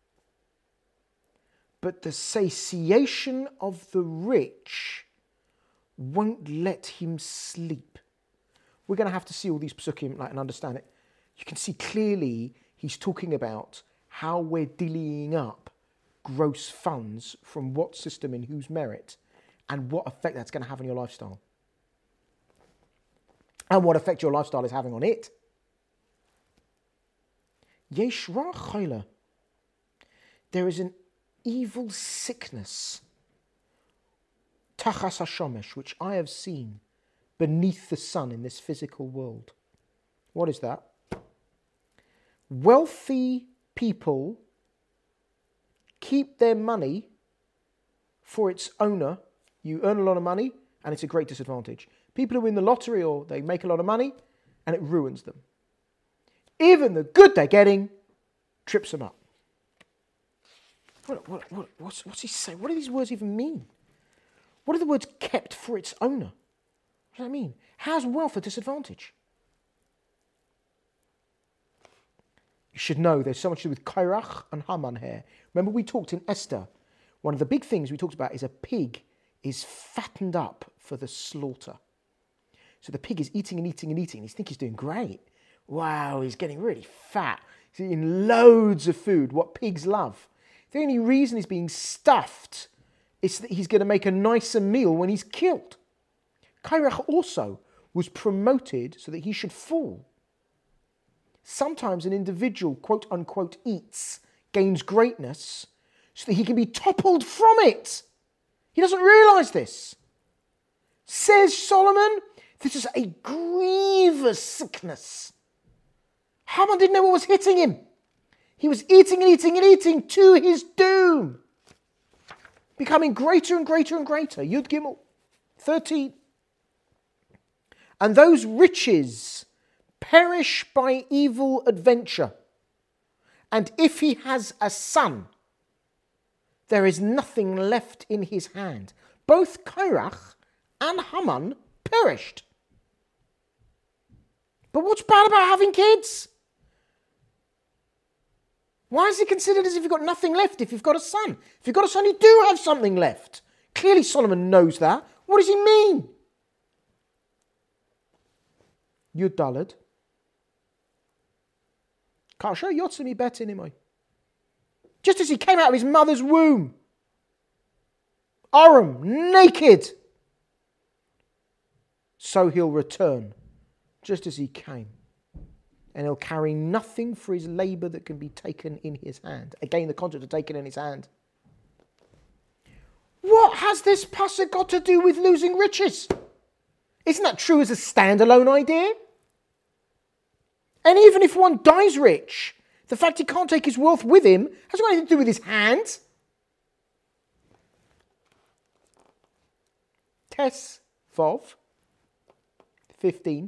but the satiation of the rich won't let him sleep. We're going to have to see all these psukim and understand it. You can see clearly he's talking about how we're dillying up gross funds from what system in whose merit and what effect that's going to have on your lifestyle. And what effect your lifestyle is having on it. Yesh ra chayla. There is an evil sickness, tachas hashomesh, which I have seen beneath the sun in this physical world. What is that? Wealthy people keep their money for its owner. You earn a lot of money and it's a great disadvantage. People who win the lottery or they make a lot of money and it ruins them. Even the good they're getting trips them up. What's he saying? What do these words even mean? What are the words kept for its owner? What does that mean? How's wealth a disadvantage? You should know there's so much to do with Kairach and Haman here. Remember we talked in Esther, one of the big things we talked about is a pig is fattened up for the slaughter. So the pig is eating and eating and eating. He thinks he's doing great. Wow, he's getting really fat. He's eating loads of food, what pigs love. The only reason he's being stuffed is that he's going to make a nicer meal when he's killed. Kairach also was promoted so that he should fall. Sometimes an individual, quote unquote, eats, gains greatness, so that he can be toppled from it. He doesn't realize this. Says Solomon, this is a grievous sickness. Haman didn't know what was hitting him. He was eating and eating and eating to his doom. Becoming greater and greater and greater. Yud Gimel 13. And those riches perish by evil adventure. And if he has a son, there is nothing left in his hand. Both Kairach and Haman perished. But what's bad about having kids? Why is it considered as if you've got nothing left if you've got a son? If you've got a son, you do have something left. Clearly Solomon knows that. What does he mean? Yud Daled. Kasha yotzimi betinimoi. Just as he came out of his mother's womb, Aram, naked, so he'll return, just as he came. And he'll carry nothing for his labour that can be taken in his hand. Again, the concept of taken in his hand. What has this pasuk got to do with losing riches? Isn't that true as a standalone idea? And even if one dies rich, the fact he can't take his wealth with him hasn't got anything to do with his hands. Tes Vov 15.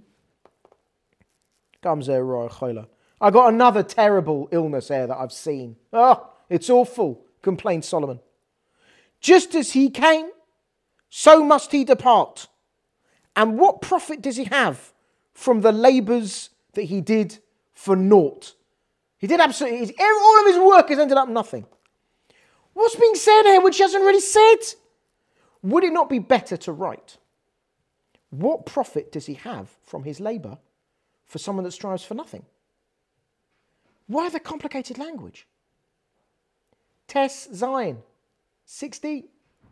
I got another terrible illness here that I've seen. Oh, it's awful, complained Solomon. Just as he came, so must he depart. And what profit does he have from the labours that he did for naught? He did absolutely, all of his work has ended up nothing. What's being said here which he hasn't really said? Would it not be better to write, what profit does he have from his labour for someone that strives for nothing? Why the complicated language? Tes Zion 16.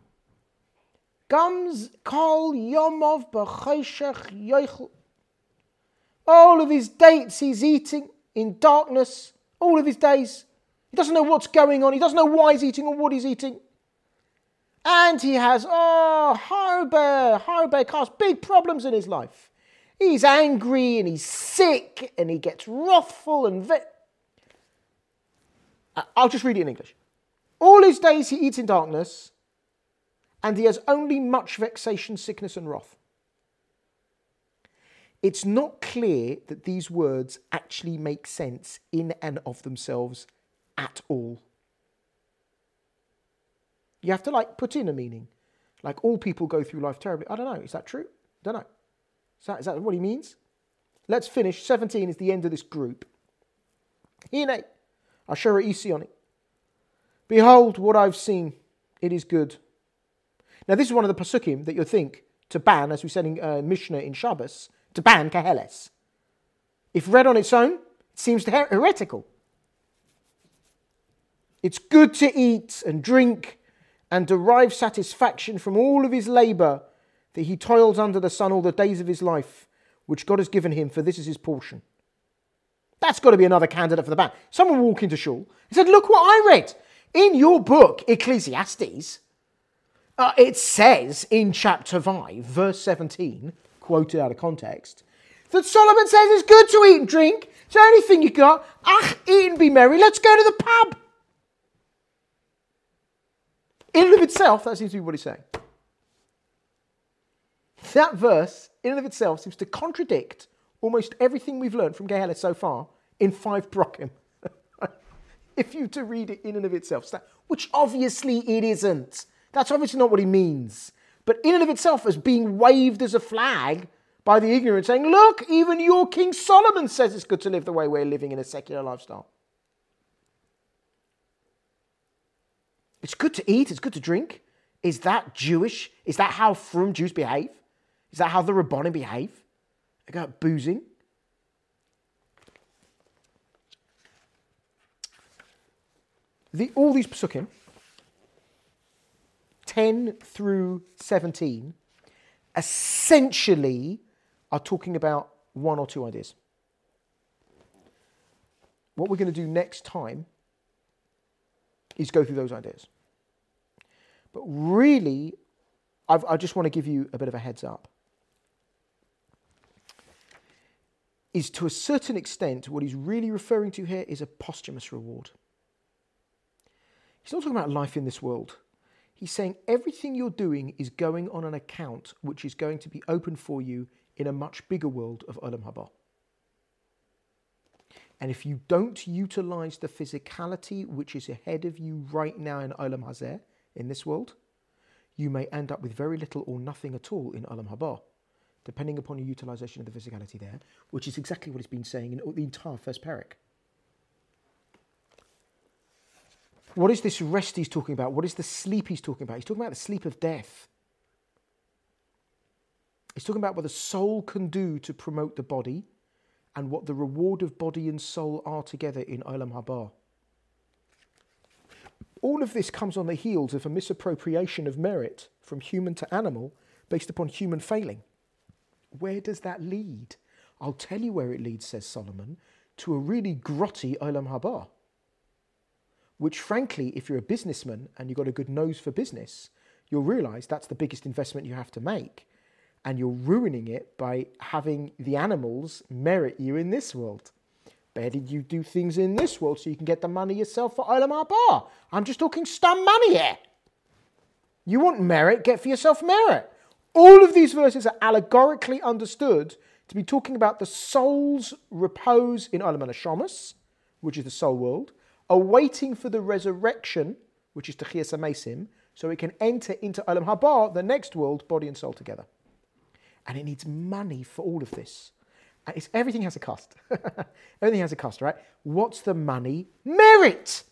Gams kol yomov b'choshech yochel. All of his dates he's eating in darkness. All of his days. He doesn't know what's going on. He doesn't know why he's eating or what he's eating. And he has, harbe cause big problems in his life. He's angry and he's sick and he gets wrathful and... I'll just read it in English. All his days he eats in darkness and he has only much vexation, sickness and wrath. It's not clear that these words actually make sense in and of themselves at all. You have to put in a meaning. Like all people go through life terribly. I don't know. Is that true? Don't know. Is that what he means? Let's finish. 17 is the end of this group. Hine, asher isioni. Behold what I've seen. It is good. Now this is one of the pasukim that you'll think to ban, as we said in Mishnah in Shabbos, to ban kaheles. If read on its own, it seems heretical. It's good to eat and drink and derive satisfaction from all of his labour that he toils under the sun all the days of his life, which God has given him, for this is his portion. That's got to be another candidate for the ban. Someone walked into shul and said, look what I read. In your book, Ecclesiastes, it says in chapter 5, verse 17, quoted out of context, that Solomon says it's good to eat and drink. It's the only thing you got. Eat and be merry. Let's go to the pub. In and of itself, that seems to be what he's saying. That verse, in and of itself, seems to contradict almost everything we've learned from Geheles so far in 5 Brokim. If you to read it in and of itself, which obviously it isn't. That's obviously not what he means. But in and of itself as being waved as a flag by the ignorant, saying, look, even your King Solomon says it's good to live the way we're living in a secular lifestyle. It's good to eat, it's good to drink. Is that Jewish? Is that how frum Jews behave? Is that how the Rabbanim behave? about boozing. All these psukim, 10 through 17, essentially are talking about one or two ideas. What we're going to do next time is go through those ideas. But really, I just want to give you a bit of a heads up. Is to a certain extent, what he's really referring to here is a posthumous reward. He's not talking about life in this world. He's saying everything you're doing is going on an account which is going to be open for you in a much bigger world of Olam Haba. And if you don't utilize the physicality which is ahead of you right now in Olam Hazeh, in this world, you may end up with very little or nothing at all in Olam Haba, depending upon your utilization of the physicality there, which is exactly what he's been saying in the entire first parak. What is this rest he's talking about? What is the sleep he's talking about? He's talking about the sleep of death. He's talking about what the soul can do to promote the body and what the reward of body and soul are together in Olam Haba. All of this comes on the heels of a misappropriation of merit from human to animal based upon human failing. Where does that lead? I'll tell you where it leads, says Solomon, to a really grotty Olam Haba. Which frankly, if you're a businessman and you've got a good nose for business, you'll realise that's the biggest investment you have to make. And you're ruining it by having the animals merit you in this world. Better you do things in this world so you can get the money yourself for Olam Haba. I'm just talking stum money here. You want merit, get for yourself merit. All of these verses are allegorically understood to be talking about the soul's repose in Olam HaNeshamas, which is the soul world, awaiting for the resurrection, which is Techiyas HaMesim, so it can enter into Olam Haba, the next world, body and soul together. And it needs money for all of this. Everything has a cost. Everything has a cost, right? What's the money? Merit!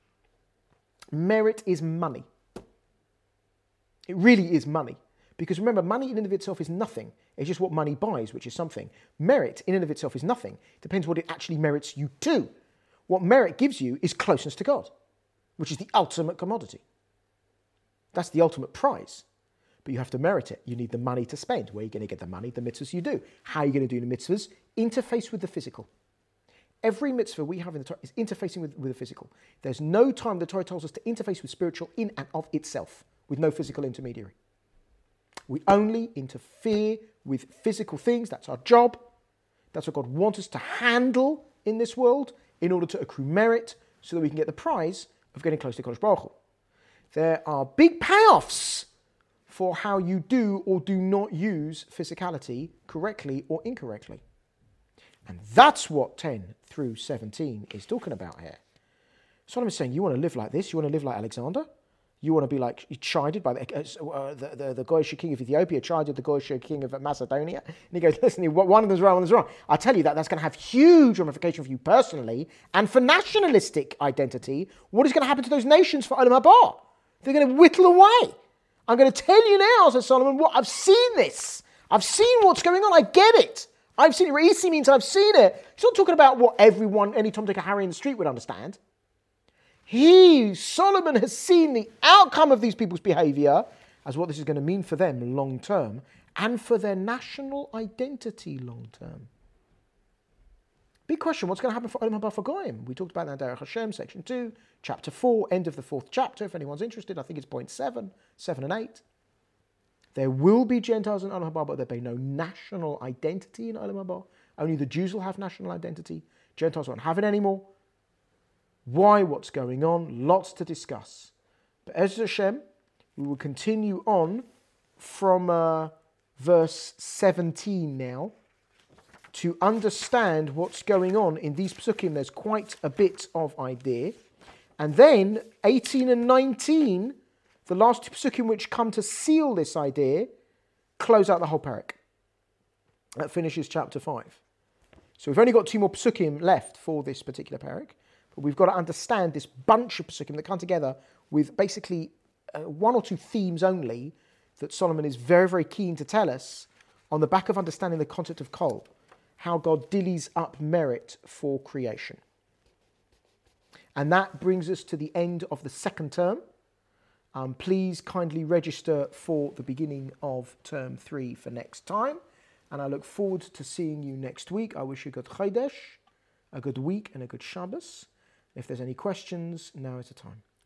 Merit is money. It really is money. Because remember, money in and of itself is nothing. It's just what money buys, which is something. Merit in and of itself is nothing. It depends what it actually merits you to. What merit gives you is closeness to God, which is the ultimate commodity. That's the ultimate prize. But you have to merit it. You need the money to spend. Where are you going to get the money? The mitzvahs you do. How are you going to do the mitzvahs? Interface with the physical. Every mitzvah we have in the Torah is interfacing with the physical. There's no time the Torah tells us to interface with spiritual in and of itself, with no physical intermediary. We only interfere with physical things. That's our job. That's what God wants us to handle in this world in order to accrue merit so that we can get the prize of getting close to Kodesh Baruch Hu. There are big payoffs for how you do or do not use physicality correctly or incorrectly. And that's what 10 through 17 is talking about here. Solomon is saying, you want to live like this? You want to live like Alexander? You want to be like chided by the Goyish king of Ethiopia, chided the Goyish king of Macedonia? And he goes, listen, one of them's right, one of them's wrong. I tell you that's going to have huge ramifications for you personally and for nationalistic identity. What is going to happen to those nations for Olam Haba? They're going to whittle away. I'm going to tell you now, says Solomon, what I've seen this. I've seen what's going on. I get it. I've seen it. Re'isi means I've seen it. He's not talking about what everyone, any Tom, Dick, or Harry in the street would understand. Solomon has seen the outcome of these people's behavior as what this is going to mean for them long term and for their national identity long term. Big question, what's going to happen for Olam Haba for Goyim? We talked about that in Derech Hashem, section 2, chapter 4, end of the 4th chapter. If anyone's interested, I think it's point 7 and 8. There will be Gentiles in Olam Haba, but there'll be no national identity in Olam Haba. Only the Jews will have national identity. Gentiles won't have it anymore. Why? What's going on? Lots to discuss. But Ezra Hashem, we will continue on from verse 17 now to understand what's going on in these psukim. There's quite a bit of idea. And then 18 and 19, the last two psukim which come to seal this idea, close out the whole parak. That finishes chapter 5. So we've only got 2 more psukim left for this particular parak. But we've got to understand this bunch of psukim that come together with basically 1 or 2 themes only that Solomon is very, very keen to tell us on the back of understanding the concept of kol, how God dillies up merit for creation. And that brings us to the end of the second term. Please kindly register for the beginning of term 3 for next time. And I look forward to seeing you next week. I wish you a good Chodesh, a good week and a good Shabbos. If there's any questions, now is the time.